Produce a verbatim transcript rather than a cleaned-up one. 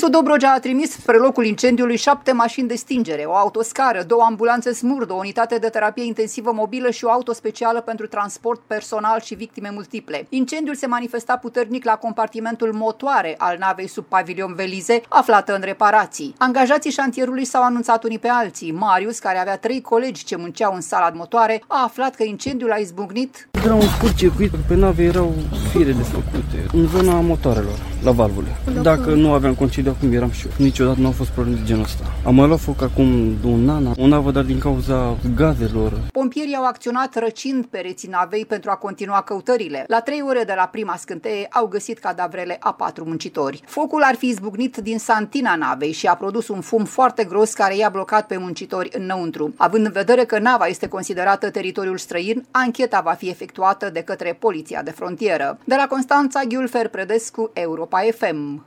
Județul Dobrogea a trimis spre locul incendiului șapte mașini de stingere, o autoscară, două ambulanțe smurd, o unitate de terapie intensivă mobilă și o auto specială pentru transport personal și victime multiple. Incendiul se manifesta puternic la compartimentul motoare al navei sub pavilion Velize, aflată în reparații. Angajații șantierului s-au anunțat unii pe alții. Marius, care avea trei colegi ce munceau în sala de motoare, a aflat că incendiul a izbucnit. Era un scurt circuit, pe nave erau fire desfăcute, în zona motoarelor, la valvule. Dacă nu aveam concediu, acum eram și eu. Niciodată nu au fost probleme de genul ăsta. Am mai luat foc acum un an, o navă, dar din cauza gazelor. Pompierii au acționat răcind pereții navei pentru a continua căutările. La trei ore de la prima scânteie au găsit cadavrele a patru muncitori. Focul ar fi izbucnit din santina navei și a produs un fum foarte gros care i-a blocat pe muncitori înăuntru. Având în vedere că nava este considerată teritoriul străin, ancheta va fi efectuată de către Poliția de Frontieră. De la Constanța, Ghiulfer Predescu, Europa F M.